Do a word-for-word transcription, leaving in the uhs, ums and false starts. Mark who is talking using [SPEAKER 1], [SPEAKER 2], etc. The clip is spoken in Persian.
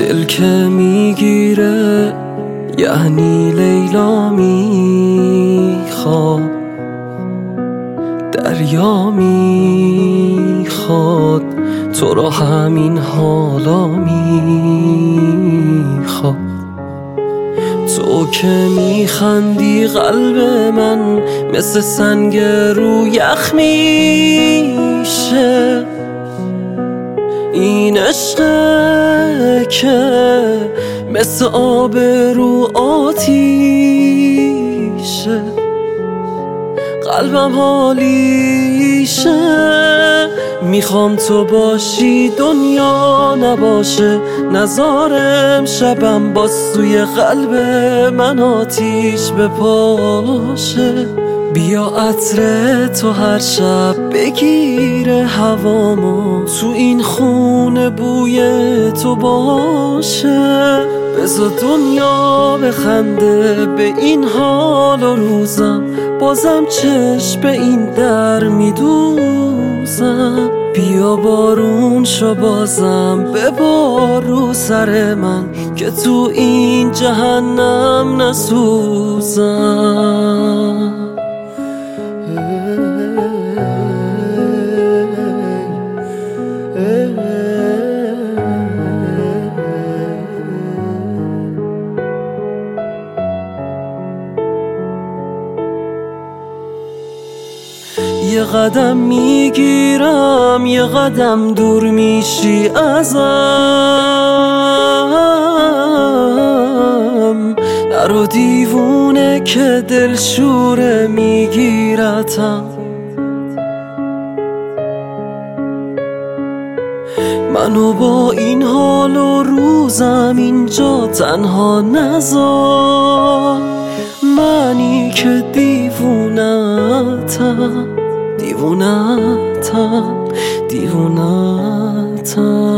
[SPEAKER 1] دل که میگیره یعنی لیلا میخواد، دریا میخواد، تو رو همین حالا میخواد. تو که میخندی قلب من مثل سنگ رو یخ میشه. این عشقه که مثل آب رو آتیشه، قلبم حالیشه. میخوام تو باشی دنیا نباشه، نزارم شبم با سوی قلب من آتیش بپاشه. بیا عطر تو هر شب بگیره هوامو، تو این خونه بوی تو باشه. بذار دنیا بخنده به این حال و روزم، بازم چشم به این در میدوزم. بیا بارون شو بازم ببار رو سر من، که تو این جهنم نسوزم. یه قدم میگیرم یه قدم دور میشی ازم، نرو دیوونه که دلشوره میگیرتم. منو با این حال و روزم اینجا تنها نذار، منی که دیوونتم دیوونتم دیوونتم.